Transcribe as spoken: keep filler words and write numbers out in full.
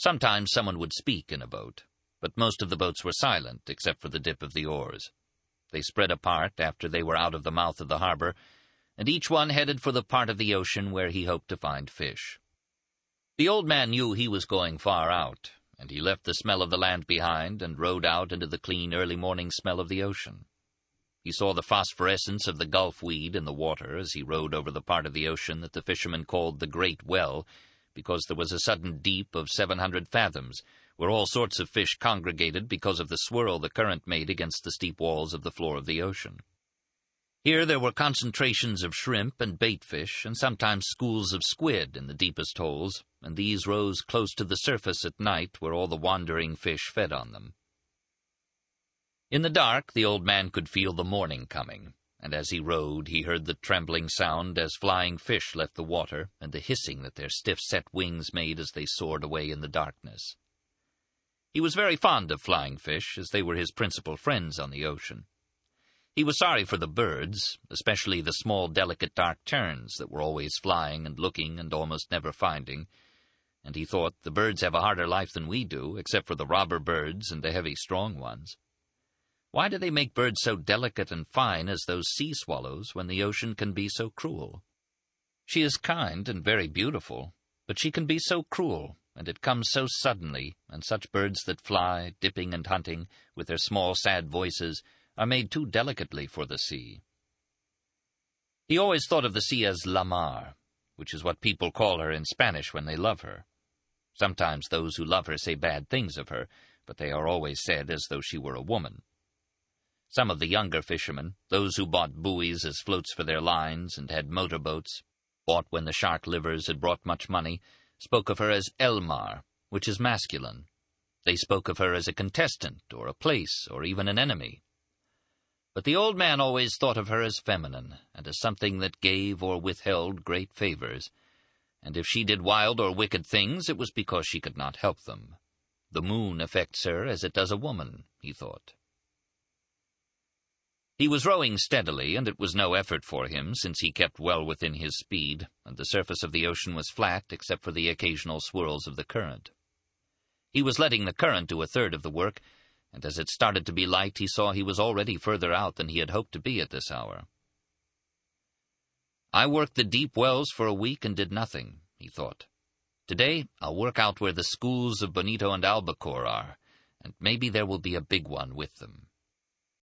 Sometimes someone would speak in a boat, but most of the boats were silent except for the dip of the oars. They spread apart after they were out of the mouth of the harbor, and each one headed for the part of the ocean where he hoped to find fish. The old man knew he was going far out, and he left the smell of the land behind and rowed out into the clean early morning smell of the ocean. He saw the phosphorescence of the gulf weed in the water as he rowed over the part of the ocean that the fishermen called the Great Well, because there was a sudden deep of seven hundred fathoms, where all sorts of fish congregated because of the swirl the current made against the steep walls of the floor of the ocean. Here there were concentrations of shrimp and bait-fish, and sometimes schools of squid in the deepest holes, and these rose close to the surface at night where all the wandering fish fed on them. In the dark the old man could feel the morning coming, and as he rowed he heard the trembling sound as flying fish left the water, and the hissing that their stiff-set wings made as they soared away in the darkness. He was very fond of flying fish, as they were his principal friends on the ocean. He was sorry for the birds, especially the small, delicate, dark terns that were always flying and looking and almost never finding, and he thought, the birds have a harder life than we do, except for the robber birds and the heavy, strong ones. Why do they make birds so delicate and fine as those sea swallows when the ocean can be so cruel? She is kind and very beautiful, but she can be so cruel, and it comes so suddenly, and such birds that fly, dipping and hunting, with their small, sad voices, are made too delicately for the sea. He always thought of the sea as la mar, which is what people call her in Spanish when they love her. Sometimes those who love her say bad things of her, but they are always said as though she were a woman. Some of the younger fishermen, those who bought buoys as floats for their lines and had motorboats, bought when the shark livers had brought much money, spoke of her as El Mar, which is masculine. They spoke of her as a contestant, or a place, or even an enemy. But the old man always thought of her as feminine, and as something that gave or withheld great favors, and if she did wild or wicked things, it was because she could not help them. The moon affects her as it does a woman, he thought. He was rowing steadily, and it was no effort for him, since he kept well within his speed, and the surface of the ocean was flat except for the occasional swirls of the current. He was letting the current do a third of the work, and as it started to be light, he saw he was already further out than he had hoped to be at this hour. I worked the deep wells for a week and did nothing, he thought. Today I'll work out where the schools of Bonito and Albacore are, and maybe there will be a big one with them.